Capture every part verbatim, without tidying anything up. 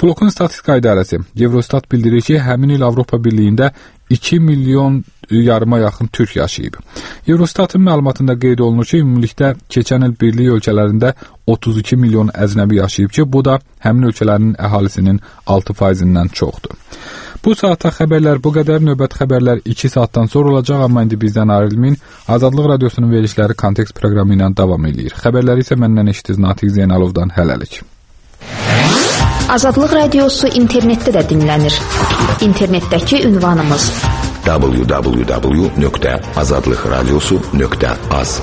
Blokun statistika idarəsi Eurostat bildirir ki, həmin il Avropa Birliyində iki milyon yarıma yaxın türk yaşayıb. Eurostatın məlumatında qeyd olunur ki, ümumilikdə keçən il birlik ölkələrində otuz iki milyon əcnəbi yaşayıb ki, bu da həmin ölkələrin əhalisinin altı faizindən çoxdur. Bu saatda xəbərlər bu qədər. Növbəti xəbərlər iki saatdan sonra olacaq, amma indi bizdən ayrılmayın. Azadlıq Radiosunun verilişləri Kontekst proqramı ilə davam edir. Xəbərləri isə məndən eşitdiniz Natiq Zeynalovdan. Hələlik. Azadlıq Radiosu internetdə də dinlənir. İnternetdəki ünvanımız w w w nöqtə azadlıq radiosu nöqtə az.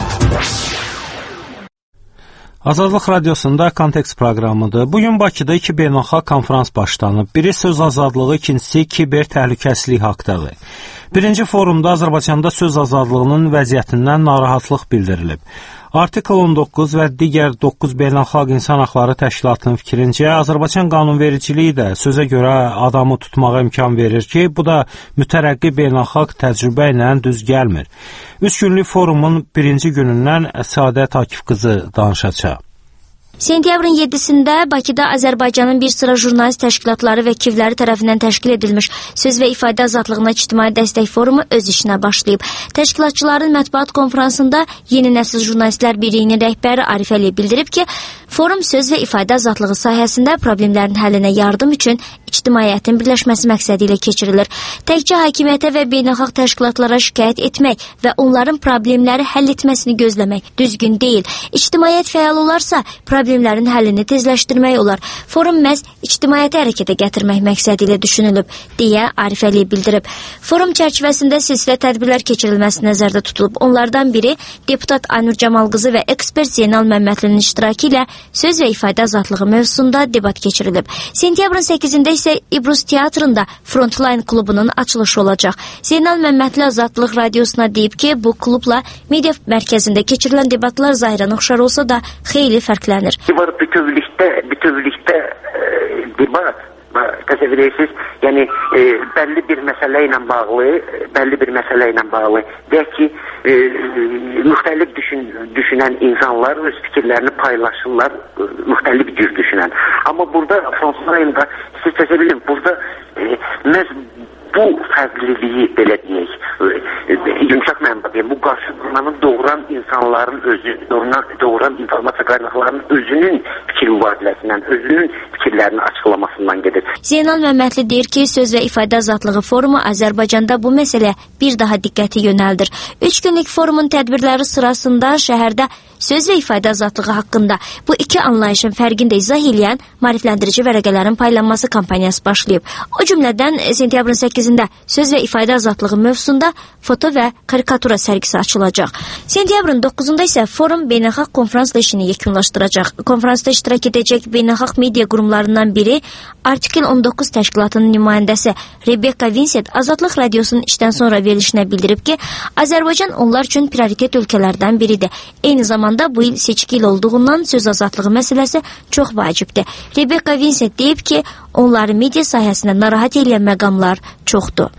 Azadlıq Radiosunda Kontekst proqramıdır. Bugün Bakıda iki beynəlxalq konferans başlanıb. Biri söz azadlığı, ikincisi kiber təhlükəsizlik haqqıdır. Birinci forumda Azərbaycanda söz azadlığının vəziyyətindən narahatlıq bildirilib. Artikl on doqquz və digər doqquz beynəlxalq insan haqları təşkilatının fikrincə, Azərbaycan qanunvericiliyi də sözə görə adamı tutmağa imkan verir ki, bu da mütərəqqi beynəlxalq təcrübə ilə düz gəlmir. Üç günlük forumun birinci günündən Səadət Akif qızı danışacaq. Sentyabrın yeddisində Bakıda Azərbaycanın bir sıra jurnalist təşkilatları və kivləri tərəfindən təşkil edilmiş Söz və İfadə Azadlığına İctimai Dəstək Forumu öz işinə başlayıb. Təşkilatçıların mətbuat konferansında Yeni Nəsil Jurnalistlər Birliyinin rəhbəri Arif Əliyev bildirib ki, forum söz və ifadə azadlığı sahəsində problemlərin həllinə yardım üçün ictimaiyyətin birləşməsi məqsədi ilə keçirilir. Təkcə hakimiyyətə və beynəlxalq təşkilatlara şikayət etmək və onların problemləri həll etməsini gözləmək düzgün deyil. İctimaiyyət fəal olarsa, problemlərin həllini tezləşdirmək olar. Forum məhz ictimaiyyəti hərəkətə gətirmək məqsədi ilə düşünülüb, deyə Arif Əliyev bildirib. Forum çərçivəsində silsilə tədbirlər keçirilməsi nəzərdə tutulub. Onlardan biri deputat Aynur Camal qızı və ekspert Zeynal Məmmədlinin iştirakı ilə söz və ifadə azadlığı mövzusunda debat keçirilib. Sentyabrın səkkizində isə İbrus Teatrında Frontline klubunun açılışı olacaq. Zeynal Məmmədli Azadlıq Radiosuna deyib ki, bu klubla media mərkəzində keçirilən debatlar zahirən oxşar olsa da xeyli fərqlənir. Var bütövlükdə, bütövlükdə e, debat təsəvvür edirsiniz, yəni e, bəlli bir məsələ ilə bağlı, bəlli bir məsələ ilə bağlı deyək ki, e, müxtəlif düşün, düşünən insanlar öz fikirlərini paylaşırlar, e, müxtəlif cür düşünən. Amma burada Frontline'da siz təsəvvür edin, burada e, məhz bu fərqliliyi belə deyək, e, yumuşaq mənada deyək, bu qarşıdurmanı doğuran insanların özü, doğuran, doğuran informasiya qaynaqlarının özünün fikir mübadiləsindən, özünün fikirlərini açıqlamasından gedir. Zeynal Məmmədli deyir ki, söz və ifadə azadlığı forumu Azərbaycanda bu məsələ bir daha diqqəti yönəldir. Üç günlük forumun tədbirləri sırasında şəhərdə söz və ifadə azadlığı haqqında bu iki anlayışın fərqində izah edən maarifləndirici vərəqələrin paylanması kampaniyası başlayıb. O cümlədən sentyabrın səkkizində söz və ifadə azadlığı mövzusunda foto və karikatura sərgisi açılacaq. Sentyabrın doqquzunda isə forum beynəlxalq konferansla işini yekunlaşdıracaq. Konferansda iştirak edəcək beynəlxalq media qurumlarından biri Artikl on doqquz təşkilatının nümayəndəsi Rebecca Vincent Azadlıq Radiosunun işdən sonra verilişinə bildirib ki, Azərbaycan onlar üçün prioritet ölkələrdən biridir. Eyni zamanda bu il seçki il olduğundan söz azadlığı məsələsi çox vacibdir. Rebecca Vincent deyib ki, onları media sahəsində narahat edən məqamlar çoxdur.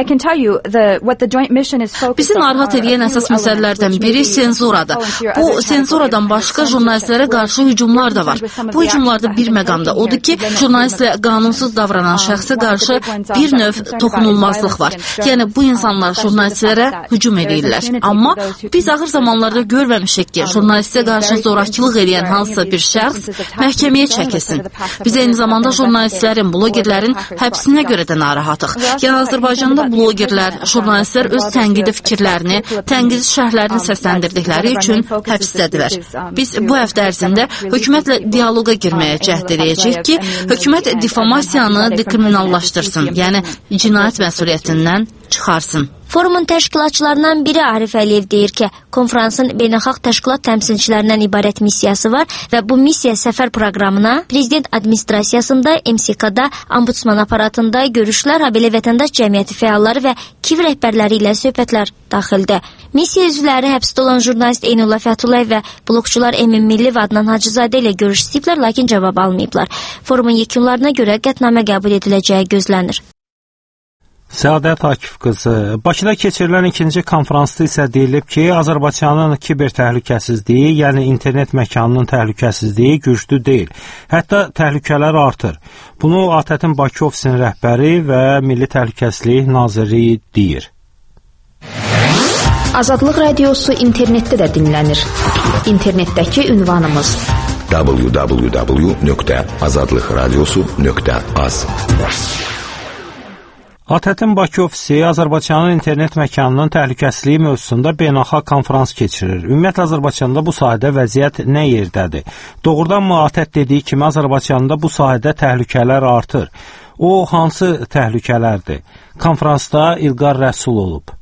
Bizi narahat edən əsas məsələlərdən biri senzuradır. Bu senzuradan başqa jurnalistlərə qarşı hücumlar da var. Bu hücumlarda bir məqamda odur ki, jurnalistlə qanunsuz davranan şəxsə qarşı bir növ toxunulmazlıq var. Yəni bu insanlar jurnalistlərə hücum edirlər. Amma biz ağır zamanlarda görməmişik ki, jurnalistə qarşı zorakılıq edən hansısa bir şəxs məhkəməyə çəkilsin. Biz eyni zamanda jurnalistlərin, blogerlərin həbsinə görə də narahatıq. Yəni Azərbaycanda blogerlər, jurnalistlər öz tənqidi fikirlərini, tənqidi şərhlərini səsləndirdikləri üçün həbsdədirlər. Biz bu həftə ərzində hökumətlə dialoqa girməyə cəhd edəcəyik ki, hökumət difamasiyanı dekriminallaşdırsın, yəni cinayət məsuliyyətindən çıxarsın. Forumun təşkilatçılarından biri Arif Əliyev deyir ki, konferansın beynəlxalq təşkilat təmsilçilərindən ibarət missiyası var və bu missiya səfər proqramına prezident administrasiyasında, M S K-da, ombudsman aparatında görüşlər, habelə vətəndaş cəmiyyəti fəalları və K İ V rəhbərləri ilə söhbətlər daxildir. Missiya üzvləri həbsdə olan jurnalist Eynullah Fətullayev və blogçular Emin Milli və Adnan Hacızadə ilə görüş istəyiblər, lakin cavab almayıblar. Forumun yekunlarına görə qətnamə qəbul ediləcəyi gözlənir. Səadət Akif qızı, Bakıda keçirilən ikinci konfransda isə deyilib ki, Azərbaycanın kiber təhlükəsizliyi, yəni internet məkanının təhlükəsizliyi güclü deyil. Hətta təhlükələr artır. Bunu ATƏT-in Bakı ofisinin rəhbəri və Milli Təhlükəsizlik Naziri deyir. Azadlıq Radiosu internetdə də dinlənir. İnternetdəki ünvanımız w w w nöqtə azadlıq radiosu nöqtə az. ATƏT-in Bakı ofisi Azərbaycanın internet məkanının təhlükəsizliyi mövzusunda beynəlxalq konfrans keçirir. Ümumiyyətlə Azərbaycanda bu sahədə vəziyyət nə yerdədir? Doğrudanmı ATƏT dediyi kimi Azərbaycanda bu sahədə təhlükələr artır? O hansı təhlükələrdir? Konfransda İlqar Rəsul olub.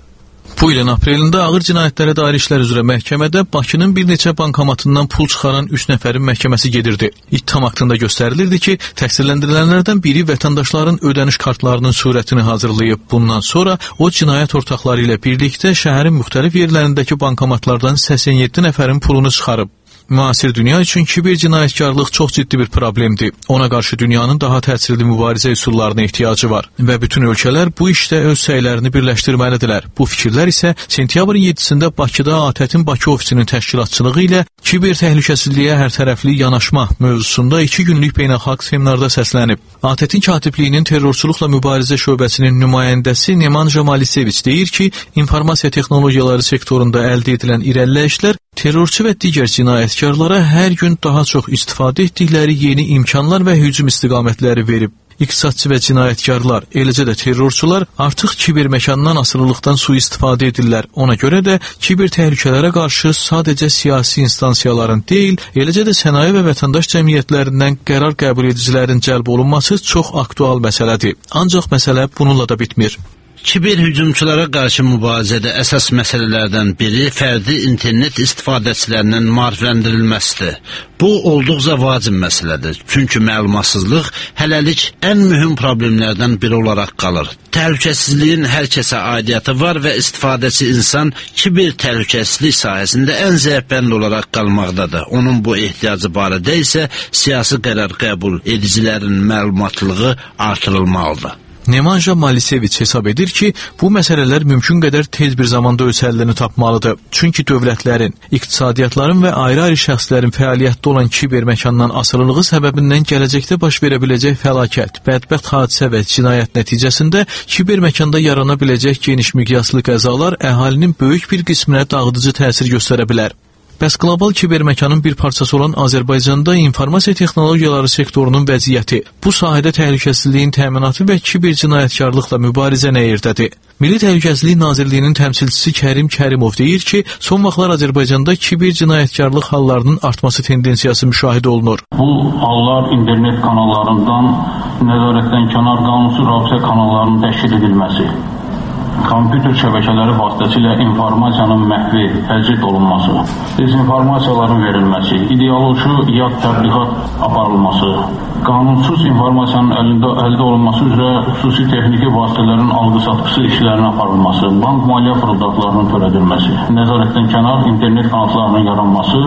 Bu ilin aprelində ağır cinayətlərə dair işlər üzrə məhkəmədə Bakının bir neçə bankomatından pul çıxaran üç nəfərin məhkəməsi gedirdi. İttiham haqqında göstərilirdi ki, təqsirləndirilənlərdən biri vətəndaşların ödəniş kartlarının surətini hazırlayıb. Bundan sonra o cinayət ortaqları ilə birlikdə şəhərin müxtəlif yerlərindəki bankomatlardan səksən yeddi nəfərin pulunu çıxarıb. Müasir dünya üçün kiber cinayətkarlıq çox ciddi bir problemdir. Ona qarşı dünyanın daha təsirli mübarizə üsullarına ehtiyacı var və bütün ölkələr bu işdə öz səylərini birləşdirməlidirlər. Bu fikirlər isə sentyabrın yeddisində Bakıda ATƏT-in Bakı ofisinin təşkilatçılığı ilə kiber təhlükəsizliyə hərtərəfli yanaşma mövzusunda iki günlük beynəlxalq seminarda səslənib. ATƏT-in katibliyinin terrorçuluqla mübarizə şöbəsinin nümayəndəsi Nemanja Maliseviç deyir ki, informasiya texnologiyaları sektorunda əldə edilən irəliləyişlər terrorçu və digər cinayətkarlara hər gün daha çox istifadə etdikləri yeni imkanlar və hücum istiqamətləri verib. İqtisadçı və cinayətkarlar, eləcə də terrorçular artıq kiber məkandan asılılıqdan sui-istifadə edirlər. Ona görə də kiber təhlükələrə qarşı sadəcə siyasi instansiyaların deyil, eləcə də sənaye və vətəndaş cəmiyyətlərindən qərar qəbul edicilərin cəlb olunması çox aktual məsələdir. Ancaq məsələ bununla da bitmir. Kiber hücumçulara qarşı mübarizədə əsas məsələlərdən biri fərdi internet istifadəçilərinin maarifləndirilməsidir. Bu, olduqca vacib məsələdir. Çünki məlumatsızlıq hələlik ən mühüm problemlərdən biri olaraq qalır. Təhlükəsizliyin hər kəsə aidiyyatı var və istifadəçi insan kiber təhlükəsizlik sahəsində ən zəifbənli olaraq qalmaqdadır. Onun bu ehtiyacı barədə isə siyasi qərar qəbul edicilərin məlumatlığı artırılmalıdır. Nemanja Maliseviç hesab edir ki, bu məsələlər mümkün qədər tez bir zamanda öz həllini tapmalıdır. Çünki dövlətlərin, iqtisadiyyatların və ayrı-ayrı şəxslərin fəaliyyətdə olan kiber məkandan asılılığı səbəbindən gələcəkdə baş verə biləcək fəlakət, bədbəxt hadisə və cinayət nəticəsində kiber məkanda yarana biləcək geniş miqyaslı qəzalar əhalinin böyük bir qisminə dağıdıcı təsir göstərə bilər. Bəs qlobal kiber məkanın bir parçası olan Azərbaycanda informasiya texnologiyaları sektorunun vəziyyəti, bu sahədə təhlükəsizliyin təminatı və kiber cinayətkarlıqla mübarizə nə yerdədir? Milli Təhlükəsizlik Nazirliyinin təmsilçisi Kərim Kərimov deyir ki, son vaxtlar Azərbaycanda kiber cinayətkarlıq hallarının artması tendensiyası müşahidə olunur. Bu hallar internet kanallarından nəzarətdən kənar qanunsuz rabitə kanallarının təşkil edilməsi, kompüter şəbəkələri vasitəsilə informasiyanın məhvi, təcrid olunması, dezinformasiyaların verilməsi, ideoloji yad təbliğat aparılması, qanunsuz informasiyanın əlində, əldə olunması üzrə xüsusi texniki vasitələrin alqı-satqısı işlərinin aparılması, bank maliyyə fırıldaqlarının törədilməsi, nəzarətdən kənar internet kanallarının yaranması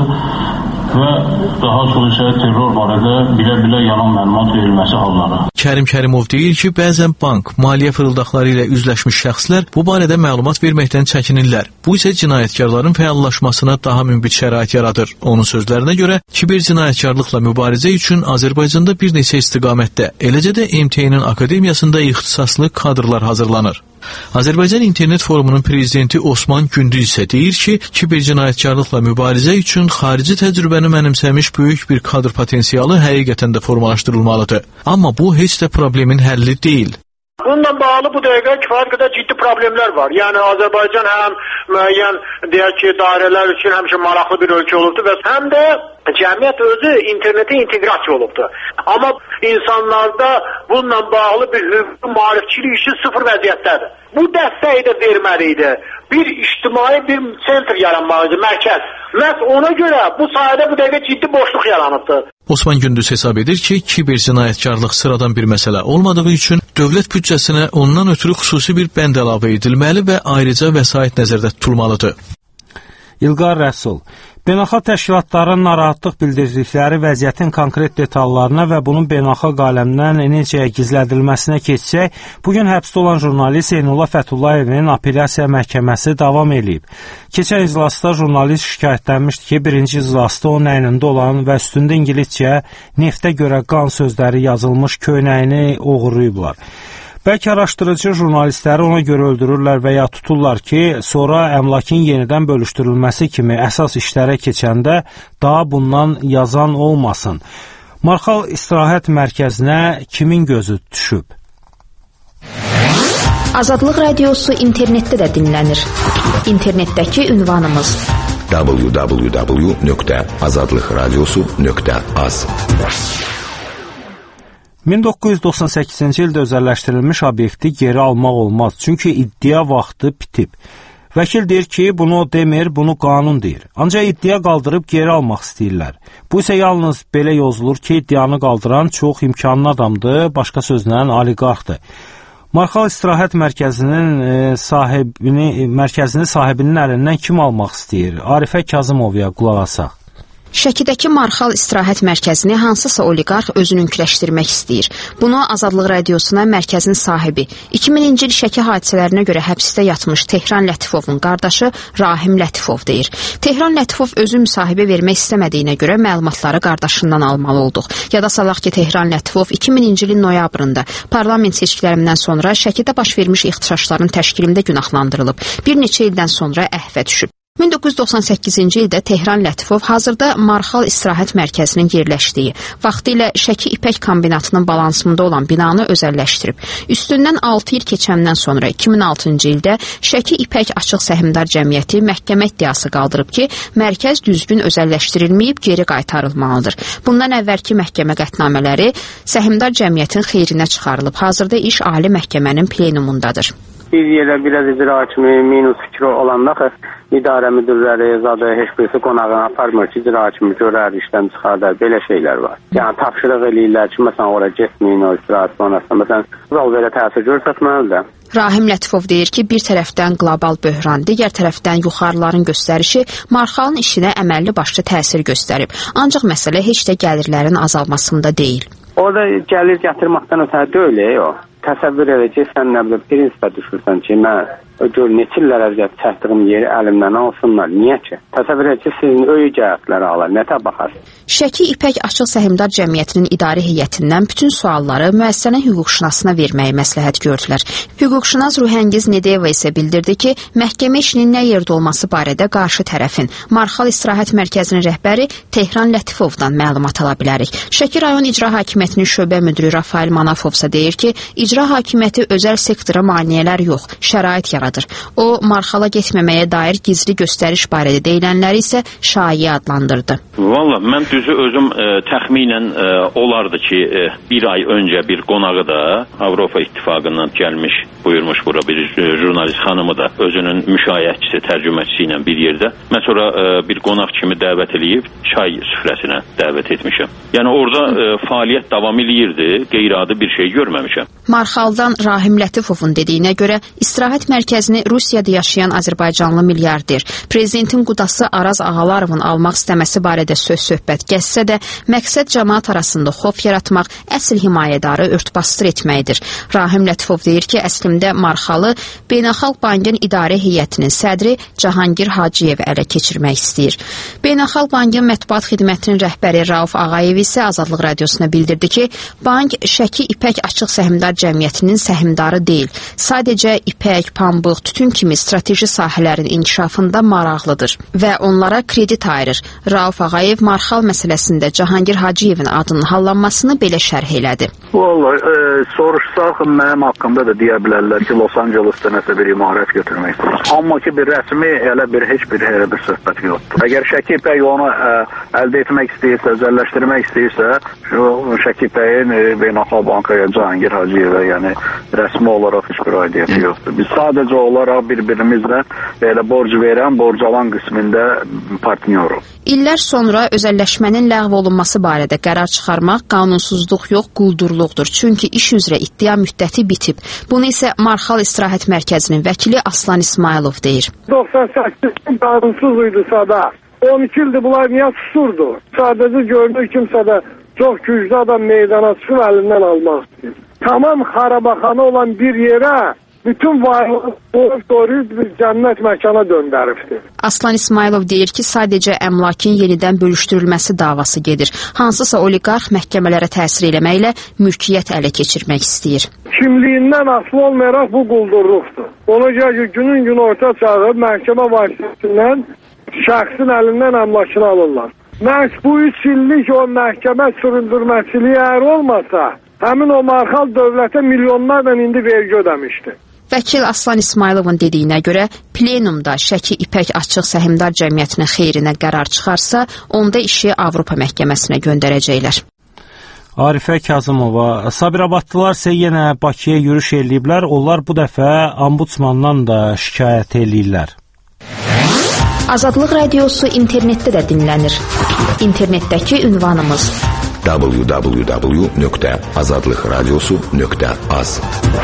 və daha sonra isə terror barədə bilə-bilə yalan məlumat verilməsi halları. Kərim Kərimov deyir ki, bəzən bank, maliyyə fırıldaqları ilə üzləşmiş şəxslər bu barədə məlumat verməkdən çəkinirlər. Bu isə cinayətkarların fəallaşmasına daha münbit şərait yaradır. Onun sözlərinə görə, kiber cinayətkarlıqla mübarizə üçün Azərbaycanda bir neçə istiqamətdə, eləcə də M T A-nın akademiyasında ixtisaslı kadrlar hazırlanır. Azərbaycan İnternet Forumunun prezidenti Osman Gündüz isə deyir ki, kiber cinayətkarlıqla mübarizə üçün xarici təcrübəni mənimsəmiş böyük bir kadr potensialı həqiqətən də formalaşdırılmalıdır. Amma bu heç də problemin həlli deyil. Bununla bağlı bu dəqiqə kifayət qədər ciddi problemlər var. Yəni Azərbaycan həm müəyyən deyək ki, dairələr üçün həmişə maraqlı bir ölkə olubdur və həm də cəmiyyət özü internetə inteqrasiya olubdur. Amma insanlarda bununla bağlı bir hüquqi maarifçilik işi sıfır vəziyyətdədir. Bu dəstəyi də verməliydi. Bir ictimai bir sentr yaranmalıdır, mərkəz. Məhz ona görə bu sayədə bu dəqiqə ciddi boşluq yaranıbdır. Osman Gündüz hesab edir ki, kiber cinayətkarlıq sıradan bir məsələ olmadığı üçün dövlət büdcəsinə ondan ötürü xüsusi bir bənd əlavə edilməli və ayrıca vəsait nəzərdə tutulmalıdır. İlqar Rəsul, beynəlxalq təşkilatların narahatlıq bildirdikləri vəziyyətin konkret detallarına və bunun beynəlxalq aləmdən necə gizlədilməsinə keçsək, bugün həbsdə olan jurnalist Zeynullah Fətullayevin apellyasiya məhkəməsi davam edib. Keçən iclasda jurnalist şikayətlənmişdi ki, birinci iclasda onun əynində olan və üstündə İngiliscə neftə görə qan sözləri yazılmış köynəyini oğurlayıblar. Bəlkə araşdırıcı jurnalistləri ona görə öldürürlər və ya tuturlar ki, sonra əmlakın yenidən bölüşdürülməsi kimi əsas işlərə keçəndə daha bundan yazan olmasın. Marxal İstirahət Mərkəzinə kimin gözü düşüb? Azadlıq Radiosu internetdə də dinlənir. İnternetdəki ünvanımız w w w nöqtə azadlıq radiosu nöqtə az. min doqquz yüz doxsan səkkizinci ildə özəlləşdirilmiş obyekti geri almaq olmaz, çünki iddia vaxtı bitib. Vəkil deyir ki, bunu o demir, bunu qanun deyir. Ancaq iddia qaldırıb geri almaq istəyirlər. Bu isə yalnız belə yozulur ki, iddianı qaldıran çox imkanlı adamdır, başqa sözlə oliqarxdır. Marxal İstirahət Mərkəzinin e, sahibini, mərkəzini sahibinin əlindən kim almaq istəyir? Arifə Kazımovya qulaq asaq. Şəkidəki Marxal İstirahət Mərkəzini hansısa oliqarx özününküləşdirmək istəyir. Bunu Azadlıq Radiosuna mərkəzin sahibi, iki mininci il Şəki hadisələrinə görə həbsdə yatmış Tehran Lətifovun qardaşı Rahim Lətifov deyir. Tehran Lətifov özü müsahibə vermək istəmədiyinə görə məlumatları qardaşından almalı olduq. Yada salaq ki, Tehran Lətifov iki mininci ilin noyabrında parlament seçkilərindən sonra Şəkidə baş vermiş ixtişaşların təşkilində günahlandırılıb. Bir neçə ildən sonra əhvə düşüb. min doqquz yüz doxsan səkkizinci ildə Tehran Lətifov hazırda Marxal İstirahət Mərkəzinin yerləşdiyi, vaxtilə Şəki İpək kombinatının balansında olan binanı özəlləşdirib. Üstündən altı il keçəndən sonra iki min altıncı ildə Şəki İpək Açıq Səhmdar Cəmiyyəti məhkəmə iddiası qaldırıb ki, mərkəz düzgün özəlləşdirilməyib, geri qaytarılmalıdır. Bundan əvvəlki məhkəmə qətnamələri Səhmdar Cəmiyyətin xeyrinə çıxarılıb. Hazırda iş Ali Məhkəmənin plenumundadır. Bir yerə biraz icra hakimi minus fikri olanda idarə müdürləri, zadı heç birisi qonağını aparmır ki, icra hakimi görər, işdən çıxardar, belə şeylər var. Yəni tapşırıq eləyirlər ki, məsələn, oraya getməyin, o istirahət sonrasında, məsələn, rol belə təsir göstərməlidir. Rahim Lətifov deyir ki, bir tərəfdən qlobal böhran, digər tərəfdən yuxarıların göstərişi Marxalın işinə əməlli başlı təsir göstərib. Ancaq məsələ heç də gəlirlərin azalmasında deyil. Orada gəlir gətirməkdən ötəri deyil, o. Təsəvvür elə ki, sən nə bilim, prinsipə düşürsən ki, mən gör neçə illər əvvəl çəkdiyim yeri əlimdən alsınlar. Niyə ki? Təsəvvür elə ki, sizin öyü cəhətləri alır, nətə baxarsınız? Şəki İpək Açıq Səhmdar Cəmiyyətinin idarə heyətindən bütün sualları müəssisənin hüquqşünasına verməyi məsləhət gördülər. Hüquqşünas Ruhəngiz Nedeva isə bildirdi ki, məhkəmə işinin nə yerdə olması barədə qarşı tərəfin, Marxal İstirahət Mərkəzinin rəhbəri Tehran Lətifovdan məlumat ala bilərik. Şəki rayon icra hakimiyyətinin şöbə müdiri Rafael Manafovsa deyir ki, icra hakimiyyəti özəl sektora maneələr yox, şərait yaradır. O, Marxala getməməyə dair gizli göstəriş barədə deyilənləri isə şayiə adlandırdı. Valla, mən düzü özüm e, təxminən e, olardı ki, e, bir ay öncə bir qonağı da Avropa İttifaqından gəlmiş, buyurmuş bura bir e, jurnalist xanımı da özünün müşayiətçisi, tərcüməçisi ilə bir yerdə. Mən sonra e, bir qonaq kimi dəvət eləyib çay süfrəsinə dəvət etmişəm. Yəni orada e, fəaliyyət davam eləyirdi, qeyri-adi bir şey görməmişəm. Marxaldan Rahim Lətifovun dediyinə görə İstirahət Mərkəzini Rusiyada yaşayan Azərbaycanlı milyarder, prezidentin qudası Araz Ağalarovun almaq istəməsi barədə söz-söhbət gəzsə də, məqsəd cəmaət arasında xof yaratmaq, əsl himayədarı örtbasdır etməkdir. Rahim Lətifov deyir ki, əslində Marxalı Beynəlxalq Bankın idarə heyətinin sədri Cahangir Hacıyev ələ keçirmək istəyir. Beynəlxalq Bankın mətbuat xidmətinin rəhbəri Rauf Ağayev isə Azadlıq Radiosuna bildirdi ki, bank Şəki İpək Açıq Səhmdar Cəmiyyətinin səhmdarı deyil. Sadəcə ipək, pambıq, tütün kimi strateji sahələrin inkişafında maraqlıdır və onlara kredit ayırır. Rauf Ağayev Marxal məsələsində Cahangir Hacıyevin adının hallanmasını belə şərh elədi. Vallahi, e, soruşsaq mənim haqqımda da deyə bilərlər ki, Los Angelesdə nəsə bir imarət götürmək istəyir. Amma ki, bir rəsmi, elə bir heç bir, elə bir söhbət yoxdur. Əgər Şəki İpək onu ə, əldə etmək istəyirsə, özəlləşdirmək istəyirsə, şu Şəki İpəyin e, Beynəlxalq Bankaya Cahangir Hacıyevə, yəni rəsmi olaraq heç bir aidiyyəti yoxdur. Biz sadəcə sadəcə olaraq bir-birimizlə elə borc verən, borc alan qismində partnyoruq. İllər sonra özəlləşmənin ləğv olunması barədə qərar çıxarmaq qanunsuzluq yox, quldurluqdur. Çünki iş üzrə iddia müddəti bitib. Bunu isə Marxal İstirahət Mərkəzinin vəkili Aslan İsmailov deyir. doxsan səkkiz qanunsuz idisə da on iki ildir bunlar niyə susurdu? Sadəcə görünür kimsə də çox güclü adam meydana çıxıb əlindən almaq istəyir. Tamam xarabaxana olan bir yerə bütün varlığı doğrayıb bir cənnət məkana döndəribdir. Aslan İsmailov deyir ki, sadəcə əmlakın yenidən bölüşdürülməsi davası gedir. Hansısa oliqarx məhkəmələrə təsir eləməklə mülkiyyət ələ keçirmək istəyir. Kimliyindən asılı olmayaraq bu quldurluqdur. Ona görə ki, günün gün orta çağırıb məhkəmə vasitəsindən şəxsin əlindən əmlakını alırlar. Məhz bu üç illik o məhkəmə süründürməçiliyi əgər olmasa, həmin o Marxal dövlətə milyonlarla indi vergi ödəmişdi. Vəkil Aslan İsmailovun dediyinə görə, plenumda Şəki İpək Açıq Səhmdar Cəmiyyətinin xeyrinə qərar çıxarsa, onda işi Avropa məhkəməsinə göndərəcəklər. Arifə Kazımova, Sabirabadlılar isə yenə Bakıya yürüş eləyiblər. Onlar bu dəfə ombudsmandan da şikayət eləyirlər. Azadlıq Radiosu internetdə də dinlənir. İnternetdəki ünvanımız w w w nöqtə azadlıqradiosu nöqtə az.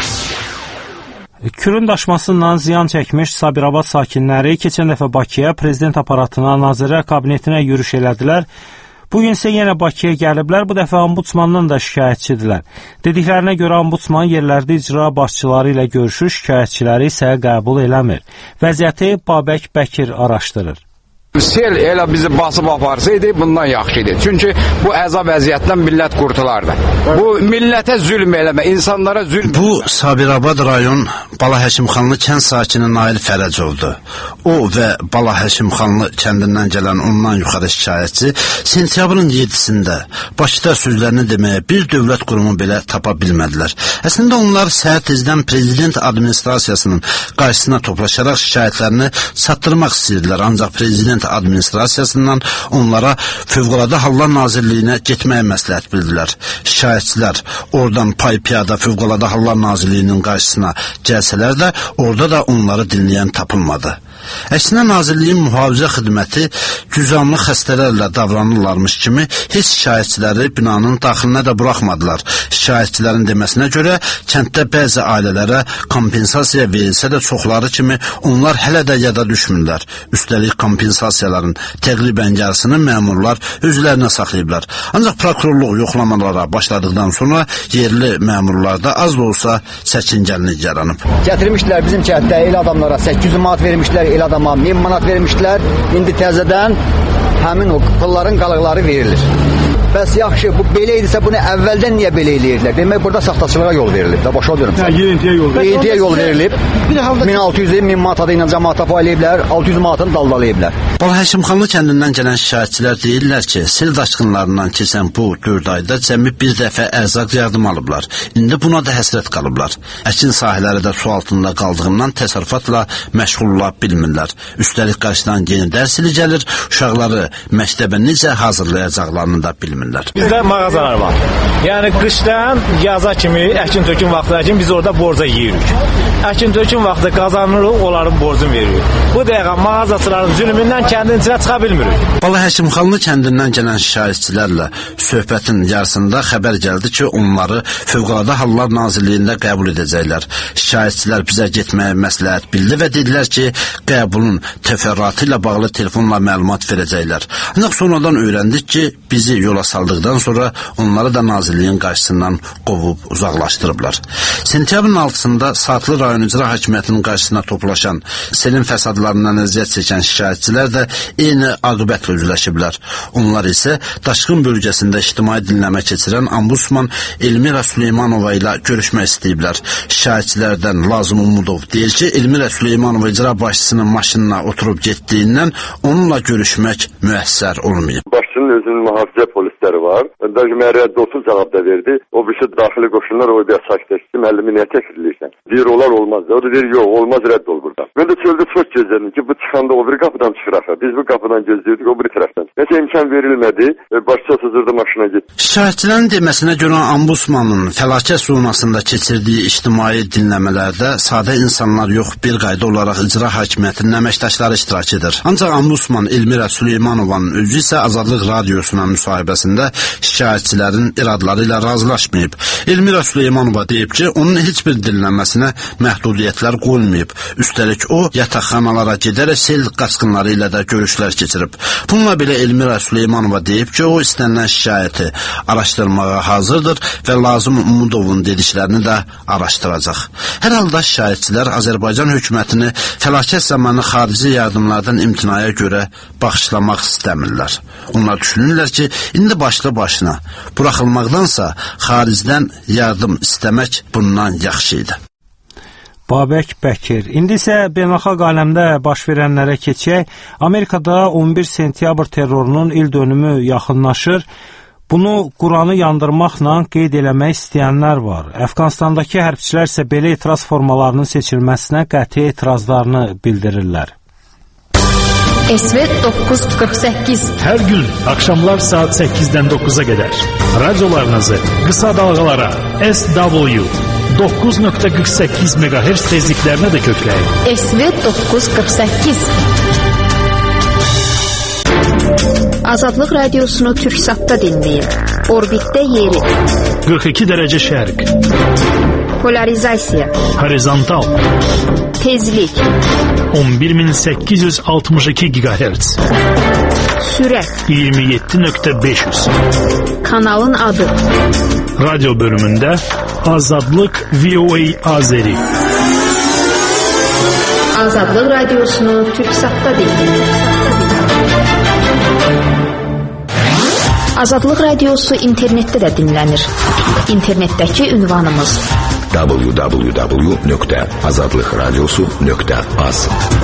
Kürün daşmasından ziyan çəkmiş Sabirabad sakinləri keçən dəfə Bakıya, prezident aparatına, Nazirlər Kabinetinə yürüş elədilər. Bugün isə yenə Bakıya gəliblər, bu dəfə ombudsmandan da şikayətçidirlər. Dediklərinə görə ombudsman yerlərdə icra başçıları ilə görüşür, şikayətçiləri isə qəbul eləmir. Vəziyyəti Babək Bəkir araşdırır. Sel elə bizi basıb aparsaydı bundan yaxşı idi. Çünki bu əza vəziyyətdən millət qurtulardı. Bu millətə zülm eləmə, insanlara zülm... Bu Sabirabad rayon Bala Həşimxanlı kənd sakini Nail Fərəcovdur. O və Bala Həşimxanlı kəndindən gələn ondan yuxarı şikayətçi sentyabrın yedisində Bakıda sözlərini deməyə bir dövlət qurumu belə tapa bilmədilər. Əslində onlar səhər tezdən prezident administrasiyasının qarşısına toplaşaraq şikayətlərini çatdırmaq istəyirdilər. Ancaq prezident administrasiyasından onlara Fövqəladə Hallar Nazirliyinə getməyə məsləhət bildilər. Şikayətçilər oradan pay-piyada Fövqəladə Hallar Nazirliyinin qarşısına gəlsələr də orada da onları dinləyən tapılmadı. Əksinə Nazirliyin mühafizə xidməti güzanlı xəstələrlə davranırlarmış kimi heç şikayətçiləri binanın daxilinə də buraxmadılar. Şikayətçilərin deməsinə görə kənddə bəzi ailələrə kompensasiya verilsə də çoxları kimi onlar hələ də yada düşmürlər. Üstəlik kompensasiyaların təqribən yarısını məmurlar özlərinə saxlayıblar. Ancaq prokurorluq yoxlamalara başladıqdan sonra yerli məmurlarda az da olsa çəkingənlik yaranıb. Gətirmişdilər bizim kənddə el adamlara səkkiz yüz manat vermişdilər, el adama min manat vermişdilər. İndi təzədən həmin o pulların qalıqları verilir. Bəs yaxşı, bu belə idisə bunu əvvəldən niyə belə eləyirdilər? Demək, burada saxtaçılığa yol verilib. Da başa diyorum. Yerintiyə yol verilib. Yerintiyə yol verilib. min altı yüz min manat adı ilə cəmaata paylayıblar, altı yüz manatını daldalayıblar. Bala Həşimxanlı kəndindən gələn şikayətçilər deyirlər ki, sel daşqınlarından keçən bu dörd ayda cəmi bir dəfə ərzaq yardım alıblar. İndi buna da həsrət qalıblar. Əkin sahələri də su altında qaldığından təsərrüfatla məşğul ola bilmirlər. Üstəlik qarşıdan yeni dərs ili gəlir, uşaqları məktəbə necə hazırlayacaqlarını da bilmirlər. Bizdə mağazalar var. Yəni qışdan yaza kimi, əkin töküm vaxtları kimi biz orada borca yiyirik. Əkin töküm vaxtı qazanırıq, onların borcunu veririk. Bu dəqiqə mağazaçıların zülmündən kəndin içinə çıxa bilmirik. Bala Həşimxanlı kəndindən gələn şikayətçilərlə söhbətin yarısında xəbər gəldi ki, onları Fövqəladə Hallar Nazirliyində qəbul edəcəklər. Şikayətçilər bizə getməyə məsləhət bildi və dedilər ki, qəbulun təfərrüatı ilə bağlı telefonla məlumat verəcəklər. Ancaq sonradan öyrəndik ki, bizi yola saldıqdan sonra onları da Nazirliyin qarşısından qovub uzaqlaşdırıblar. Sentyabrın altısında Saatlı rayon icra hakimiyyətinin qarşısına toplaşan selin fəsadlarından əziyyət çəkən şikayətçilər də eyni aqibətlə üzləşiblər. Onlar isə daşqın bölgəsində ictimai dinləmə keçirən ombudsman Elmira Süleymanova ilə görüşmək istəyiblər. Şikayətçilərdən Lazım Umudov deyir ki, Elmira Süleymanova icra başçısının maşınına oturub getdiyindən onunla görüşmək müəssər olmayıb. başçının özünün mühafizə polisləri var. Dəqiq rədd olsun cavab da verdi. O birisi daxili qoşunlar o bir sakitləşdi. Müəllimi niyə təkrar edirsən? Deyir olar olmaz. O da deyir yox olmaz rədd ol buradan. Mən də çöldə çox gözlədim ki bu çıxanda o bir qapıdan çıxır axı. Biz bu qapıdan gözləyirdik o bir tərəfdən. Nəsə imkan verilmədi. Başça sızırdı maşına getdi. Şahidlərin deməsinə görə Ombudsmanın fəlakət zonasında keçirdiyi ictimai dinləmələrdə sadə insanlar yox, bir qayda olaraq icra hakimiyyətinin əməkdaşları iştirak edir. Ancaq Ombudsman Elmira Süleymanovanın özü isə Azadlıq Radiosuna müsahibəsində şikayətçilərin iradları ilə razılaşmayıb. Elmira Süleymanova deyib ki, onun heç bir dinləməsinə məhdudiyyətlər qoyulmayıb. Üstəlik o, yataqxanalara gedərək sel qaçqınları ilə də görüşlər keçirib. Bununla belə Elmira Süleymanova deyib ki, o istənilən şikayəti araşdırmağa hazırdır və Lazım Umudovun dediklərini də araşdıracaq. Hər halda şikayətçilər Azərbaycan hökumətini fəlakət zamanı xarici yardımlardan imtinaya görə bağışlamaq istəmirlər. Onlar düşünürlər ki, indi başlı başına buraxılmaqdansa xaricdən yardım istəmək bundan yaxşı idi. Babək Bəkir. İndi isə beynəlxalq aləmdə baş verənlərə keçək. Amerikada on bir sentyabr terrorunun il dönümü yaxınlaşır. Bunu Quranı yandırmaqla qeyd eləmək istəyənlər var. Əfqanistandakı hərbçilər isə belə etiraz formalarının seçilməsinə qəti etirazlarını bildirirlər. S V doqquz qırx səkkiz. Hər gün axşamlar saat səkkizdən doqquza qədər radiolarınızı qısa dalğalara S W doqquz nöqtə qırx səkkiz meqahertz tezliklərinə də kökləyin. S V doqquz qırx səkkiz. Azadlıq radiosunu Türksatda dinləyin. Orbitdə yeri. qırx iki dərəcə şərq. Polarizasiya. Horizontal. Tezlik. on bir min səkkiz yüz altmış iki gigahertz. Sürət. iyirmi yeddi nöqtə beş yüz. Kanalın adı. Radyo bölümündə Azadlıq V O A Azeri. Azadlıq radiosunu Türksatda dinləyin. Azadlıq radiosu internetdə də dinlənir. İnternetdəki ünvanımız w w w nöqtə azadlıq radiosu nöqtə az.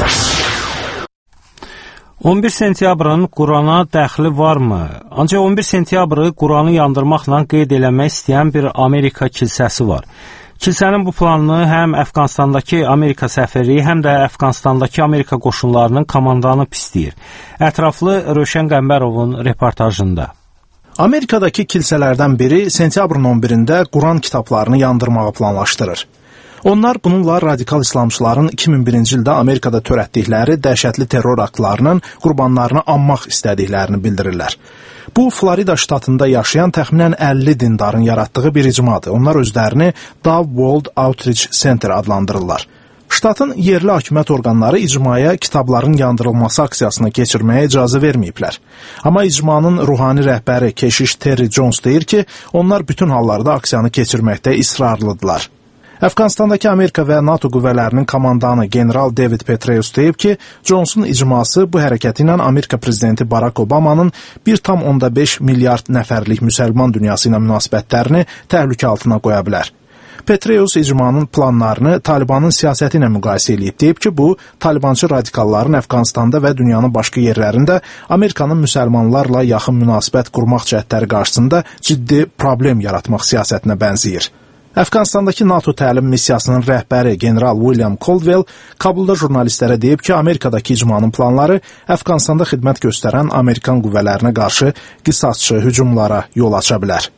on bir sentyabrın Qurana dəxli varmı? Ancaq on bir sentyabrı Quranı yandırmaqla qeyd eləmək istəyən bir Amerika kilsəsi var. Kilsənin bu planını həm Əfqanistandakı Amerika səfiri, həm də Əfqanistandakı Amerika qoşunlarının komandanı pisləyir. Ətraflı Rövşən Qəmbərovun reportajında. Amerikadakı kilsələrdən biri sentyabrın on birində Quran kitablarını yandırmağı planlaşdırır. Onlar bununla radikal İslamçıların iki min birinci ildə Amerikada törətdikləri dəhşətli terror aktlarının qurbanlarını anmaq istədiklərini bildirirlər. Bu, Florida ştatında yaşayan təxminən əlli dindarın yaratdığı bir icmadır. Onlar özlərini Dove World Outreach Center adlandırırlar. Ştatın yerli hakimiyyət orqanları icmaya kitabların yandırılması aksiyasını keçirməyə icazə verməyiblər. Amma icmanın ruhani rəhbəri keşiş Terry Jones deyir ki, onlar bütün hallarda aksiyanı keçirməkdə israrlıdırlar. Əfqanistandakı Amerika və NATO qüvvələrinin komandanı general David Petraeus deyib ki, Johnson icması bu hərəkəti ilə Amerika prezidenti Barack Obamanın bir tam onda beş milyard nəfərlik müsəlman dünyası ilə münasibətlərini təhlükə altına qoya bilər. Petraeus icmanın planlarını Talibanın siyasəti ilə müqayisə edib, deyib ki, bu, Talibançı radikalların Əfqanistanda və dünyanın başqa yerlərində Amerikanın müsəlmanlarla yaxın münasibət qurmaq cəhdləri qarşısında ciddi problem yaratmaq siyasətinə bənzəyir. Əfqanistandakı NATO təlim missiyasının rəhbəri general William Caldwell Kabulda jurnalistlərə deyib ki, Amerikadakı icmanın planları Əfqanistanda xidmət göstərən Amerikan qüvvələrinə qarşı qisasçı hücumlara yol aça bilər.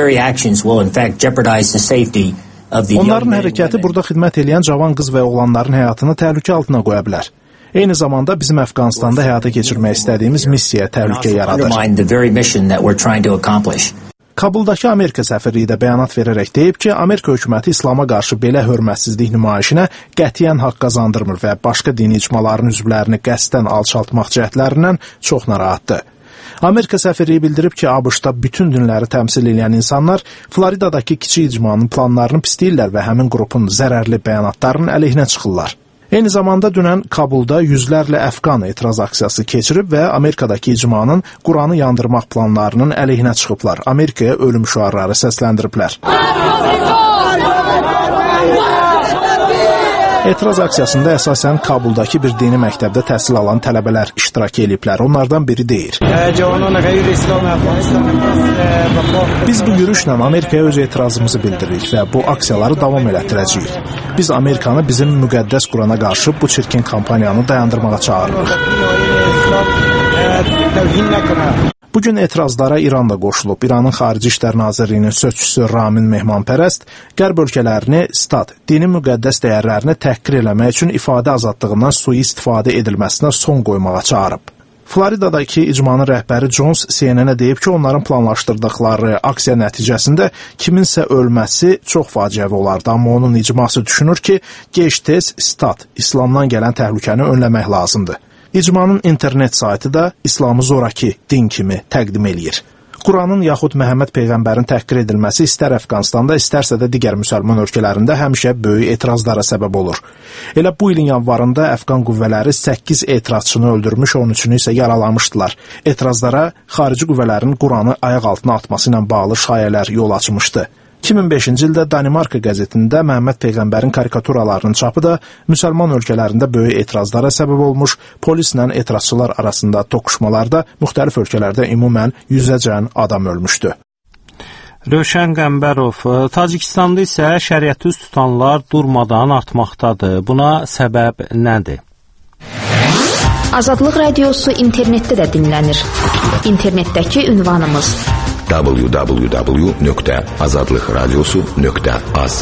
Onların hərəkəti burada xidmət edən cavan qız və oğlanların həyatını təhlükə altına qoya bilər. Eyni zamanda bizim Əfqanistanda həyata keçirmək istədiyimiz missiyaya təhlükə yaradır. Kabuldakı Amerika səfirliyi də bəyanat verərək deyib ki, Amerika hökuməti İslama qarşı belə hörmətsizlik nümayişinə qətiyyən haqq qazandırmır və başqa dini icmaların üzvlərini qəsdən alçaltmaq cəhdlərindən çox narahatdır. Amerika səfirliyi bildirib ki, ABŞ-da bütün dinləri təmsil edən insanlar Floridadakı kiçik icmanın planlarını pisləyirlər və həmin qrupun zərərli bəyanatlarının əleyhinə çıxırlar. Eyni zamanda dünən Kabulda yüzlərlə Əfqan etiraz aksiyası keçirib və Amerikadakı icmanın Quranı yandırmaq planlarının əleyhinə çıxıblar. Amerikaya ölüm şüarları səsləndiriblər. Etiraz aksiyasında əsasən Kabuldakı bir dini məktəbdə təhsil alan tələbələr iştirak ediblər. Onlardan biri deyir. Biz bu yürüşlə Amerikaya öz etirazımızı bildiririk və bu aksiyaları davam elətdirəcəyik. Biz Amerikanı bizim müqəddəs Qurana qarşı bu çirkin kampaniyanı dayandırmağa çağırırıq. Bugün etirazlara İran da qoşulub. İranın Xarici İşlər Nazirliyinin sözçüsü Ramin Mehmanpərəst qərb ölkələrini stat, dini müqəddəs dəyərlərini təhqir eləmək üçün ifadə azadlığından sui-istifadə edilməsinə son qoymağa çağırıb. Floridadakı icmanın rəhbəri Jones C N N-ə deyib ki, onların planlaşdırdıqları aksiya nəticəsində kiminsə ölməsi çox faciəvi olardı, amma onun icması düşünür ki, gec-tez stat, İslamdan gələn təhlükəni önləmək lazımdır. İcmanın internet saytı da İslamı zoraki din kimi təqdim eləyir. Quranın yaxud Məhəmməd Peyğəmbərin təhqir edilməsi istər Əfqanistanda, istərsə də digər müsəlman ölkələrində həmişə böyük etirazlara səbəb olur. Elə bu ilin yanvarında Əfqan qüvvələri səkkiz etirazçını öldürmüş, on üçünü isə yaralamışdılar. Etirazlara xarici qüvvələrin Quranı ayaq altına atması ilə bağlı şayələr yol açmışdı. iki min beşinci ildə Danimarka qəzetində Məhəmməd Peyğəmbərin karikaturalarının çapı da müsəlman ölkələrində böyük etirazlara səbəb olmuş, polislə etirazçılar arasında toqquşmalarda müxtəlif ölkələrdə ümumən yüzəcən adam ölmüşdü. Rövşən Qəmbərov, Tacikistanda isə şəriəti üst tutanlar durmadan artmaqdadır. Buna səbəb nədir? Azadlıq Radiosu internetdə də dinlənir. İnternetdəki ünvanımız w w w nöqtə azadlıq radiosu nöqtə az.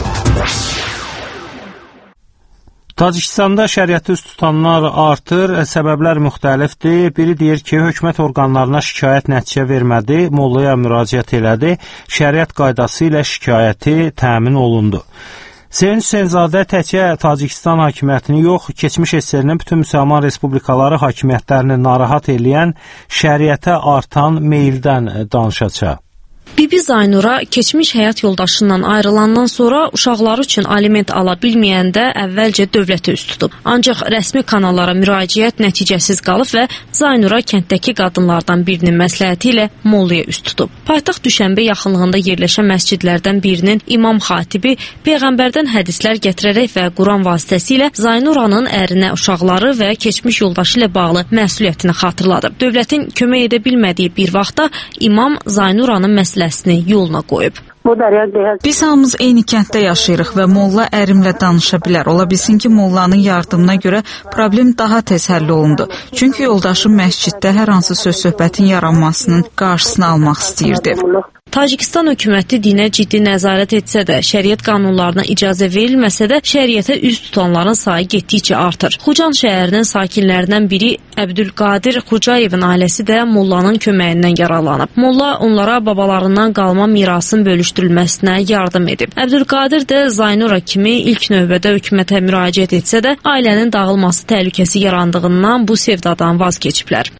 Tacikistanda şəriəti üst tutanlar artır, səbəblər müxtəlifdir. Biri deyir ki, hökumət orqanlarına şikayət nəticə vermədi, mollaya müraciət elədi, şəriət qaydası ilə şikayəti təmin olundu. Sevinç Hüseynzadə təkcə Tacikistan hakimiyyətini yox, keçmiş S S R-nin bütün müsəlman respublikaları hakimiyyətlərini narahat eləyən şəriətə artan meyldən danışacaq. Bibi Zaynura keçmiş həyat yoldaşından ayrılandan sonra uşaqları üçün aliment ala bilməyəndə əvvəlcə dövlətə üst tutub. Ancaq rəsmi kanallara müraciət nəticəsiz qalıb və Zaynura kənddəki qadınlardan birinin məsləhəti ilə mollaya üst tutub. Paytaxt Düşənbə yaxınlığında yerləşən məscidlərdən birinin imam xatibi Peyğəmbərdən hədislər gətirərək və Quran vasitəsilə Zaynuranın ərinə uşaqları və keçmiş yoldaşı ilə bağlı məsuliyyətini xatırladıb. Dövlətin kömək edə bilmədiyi bir vaxtda imam Zaynuranın məsələsini yoluna qoyub. Biz hamımız eyni kənddə yaşayırıq və molla ərimlə danışa bilər. Ola bilsin ki, mollanın yardımına görə problem daha tez həll olundu. Çünki yoldaşım məsciddə hər hansı söz-söhbətin yaranmasının qarşısını almaq istəyirdi. Tacikistan hökuməti dinə ciddi nəzarət etsə də, şəriət qanunlarına icazə verilməsə də, şəriətə üz tutanların sayı getdikcə artır. Xucan şəhərinin sakinlərindən biri Əbdülqadir Xucayevin ailəsi də mollanın köməyindən yararlanıb. Molla onlara babalarından qalma mirasın bölüşdürülməsinə yardım edib. Əbdülqadir də Zaynura kimi ilk növbədə hökumətə müraciət etsə də, ailənin dağılması təhlükəsi yarandığından bu sevdadan vaz keçiblər.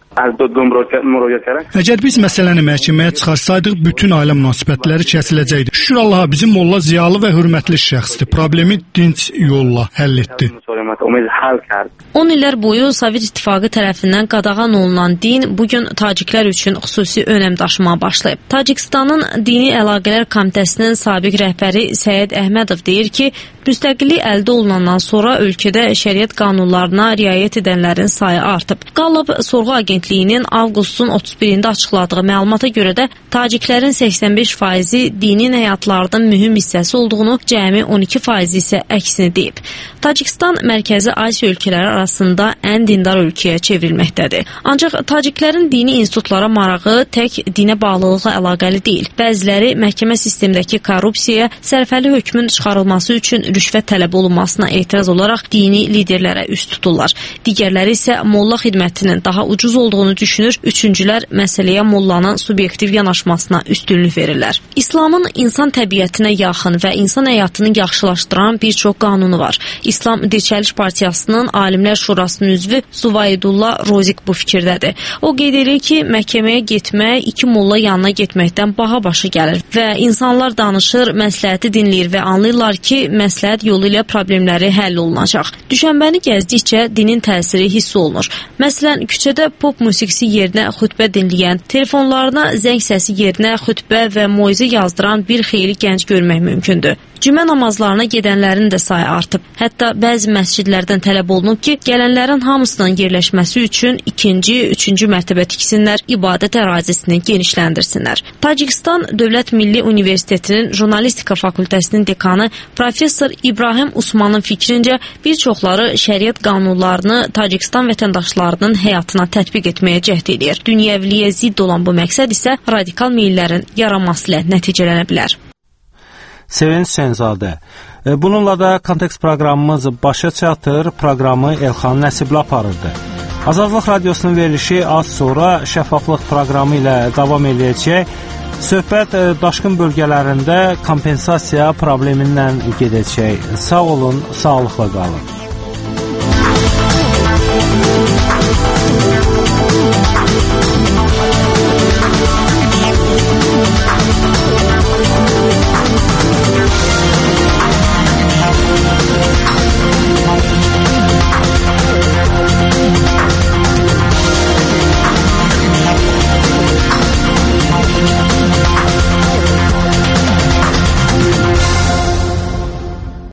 Əgər biz məsələni məhkəməyə çıxarsaydıq, bütün ailə münasibətləri kəsiləcəkdi. Şükür Allaha, bizim molla ziyalı və hörmətli şəxsdir. Problemi dinc yolla həll etdi. on illər boyu Sovet İttifaqı tərəfindən qadağan olunan din bugün taciklər üçün xüsusi önəm daşımağa başlayıb. Tacikistanın Dini Əlaqələr Komitəsinin sabiq rəhbəri Səid Əhmədov deyir ki, müstəqillik əldə olunandan sonra ölkədə şəriət qanunlarına riayət edənlərin sayı artıb. Qalıb Sorğu Agentliyinin avqustun otuz birində açıqladığı məlumata görə də taciklərin səksən beş faizi dinin həyatlarının mühüm hissəsi olduğunu, cəmi on iki faizi isə əksini deyib. Tacikistan Mərkəzi Asiya ölkələri arasında ən dindar ölkəyə çevrilməkdədir. Ancaq taciklərin dini institutlara marağı tək dinə bağlılıqla əlaqəli deyil. Bəziləri məhkəmə sistemindəki korrupsiyaya, sərfəli hökmün çıxarılması üçün rüşvət tələb olunmasına etiraz olaraq dini liderlərə üst tuturlar. Digərləri isə molla xidmətinin daha ucuz olduğunu düşünür, üçüncülər məsələyə mollanın subyektiv yanaşmasına üstünlük verirlər. İslamın insan təbiətinə yaxın və insan həyatını yaxşılaşdıran bir çox qanunu var. İslam Dirçəliş Partiyasının Alimlər Şurasının üzvü Suvaydullah Rozik bu fikirdədir. O qeyd edir ki, məhkəməyə getmək iki molla yanına getməkdən baha başı gəlir və insanlar danışır, məsləhəti dinləyir və anlayırlar ki, məsləhət yolu ilə problemləri həll olunacaq. Düşənbəni gəzdikcə dinin təsiri hiss olunur. Məsələn, küçədə pop musiqisi yerinə xütbə dinləyən, telefonlarına zəng səsi yerinə xütbə və moizə yazdıran bir xeyli gənc görmək mümkündür. Cümə namazlarına gedənlərin də sayı artıb. Hətta bəzi məscidlərdən tələb olunub ki, gələnlərin hamısının yerləşməsi üçün ikinci, üçüncü mərtəbə tiksinlər, ibadət ərazisini genişləndirsinlər. Tacikistan Dövlət Milli Universitetinin Jurnalistika fakültəsinin dekanı professor İbrahim Usmanın fikrincə, bir çoxları şəriət qanunlarını Tacikistan vətəndaşlarının həyatına tətbiq etməyə cəhd edir. Dünyəviliyə zidd olan bu məqsəd isə radikal meyillərin yaranması ilə nəticələnə bilər. Sevinç Şənzadə. Bununla da Kontekst proqramımız başa çatır. Proqramı Elxan Nəsibli aparırdı. Azadlıq Radiosunun verilişi az sonra şəffaflıq proqramı ilə davam edəcək. Söhbət daşqın bölgələrində kompensasiya problemindən gedəcək. Sağ olun, sağlıqla qalın.